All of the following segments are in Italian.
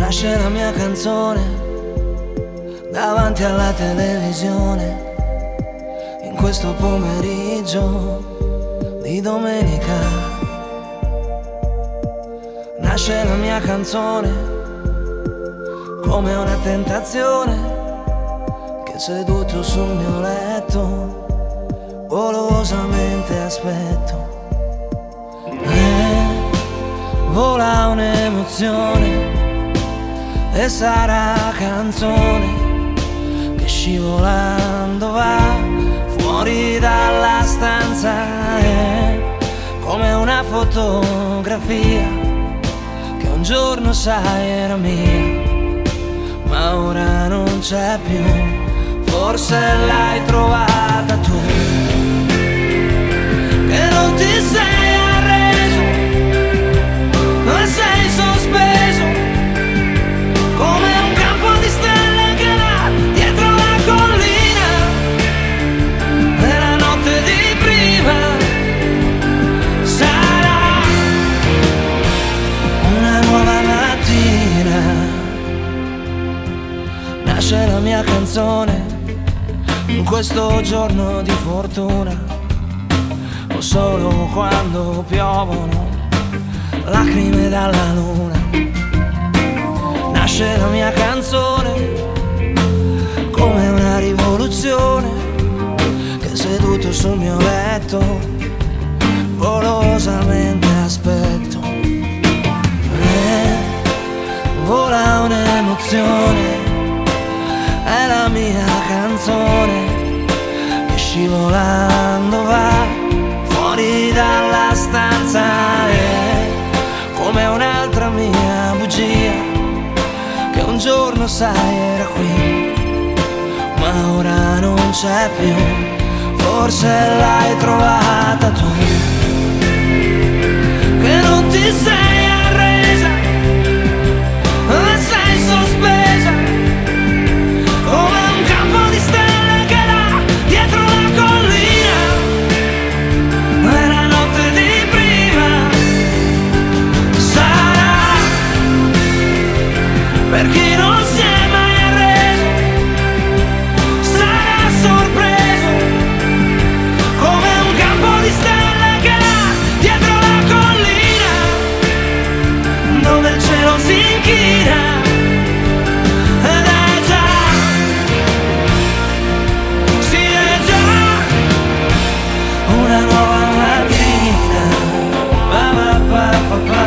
Nasce la mia canzone davanti alla televisione in questo pomeriggio di domenica. Nasce la mia canzone come una tentazione che seduto sul mio letto golosamente aspetto. Vola un'emozione e sarà canzone che scivolando va fuori dalla stanza. È come una fotografia che un giorno sai era mia, ma ora non c'è più. Forse l'hai trovata tu, che non ti sei arreso, ma sei sospeso come un campo di stelle che là dietro la collina. E la notte di prima sarà una nuova mattina. Nasce la mia canzone in questo giorno di fortuna, o solo quando piovono lacrime dalla luna. Nasce la mia canzone come una rivoluzione che seduto sul mio letto golosamente aspetto. Vola un'emozione, è la mia canzone che scivolando va fuori dalla stanza. È come un'altra mia bugia che un giorno sai era qui, ma ora non c'è più. Forse l'hai trovata tu, che non ti sei arresa, ma sei sospesa come un campo di stelle che là dietro la collina. E la notte di prima sarà per chi non si è mai arreso, sarà sorpreso come un campo di stelle che là dietro la collina, dove il cielo si inchina. Ed è già, sì è già una nuova mattina. Ba ba ba ba ba,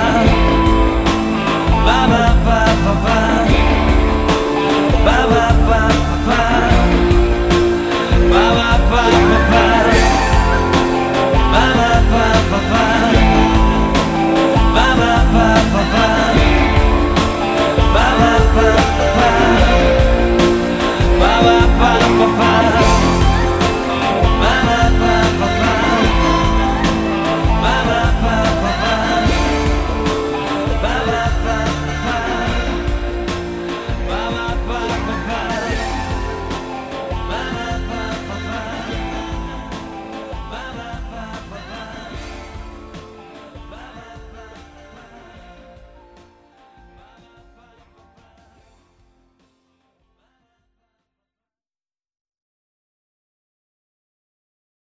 ba ba ba ba ba, ba ba ba ba ba, ba ba ba.